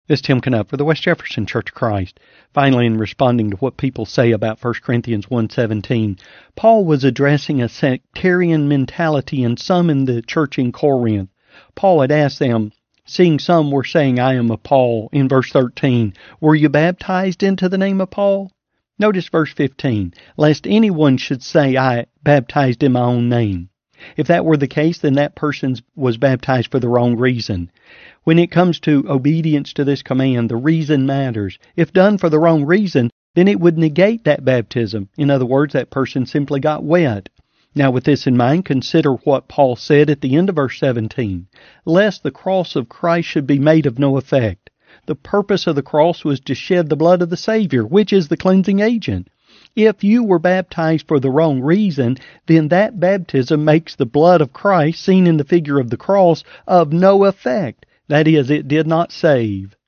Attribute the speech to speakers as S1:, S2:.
S1: This is Tim Knupp for the West Jefferson Church of Christ. Finally, in responding to what people say about 1 Corinthians 1:17, Paul was addressing a sectarian mentality in some in the church in Corinth. Paul had asked them, seeing some were saying, I am of Paul, in verse 13, were you baptized into the name of Paul? Notice verse 15, lest anyone should say, I baptized in my own name. If that were the case, then that person was baptized for the wrong reason. When it comes to obedience to this command, the reason matters. If done for the wrong reason, then it would negate that baptism. In other words, that person simply got wet. Now, with this in mind, consider what Paul said at the end of verse 17. Lest the cross of Christ should be made of no effect. The purpose of the cross was to shed the blood of the Savior, which is the cleansing agent. If you were baptized for the wrong reason, then that baptism makes the blood of Christ, seen in the figure of the cross, of no effect. That is, it did not save.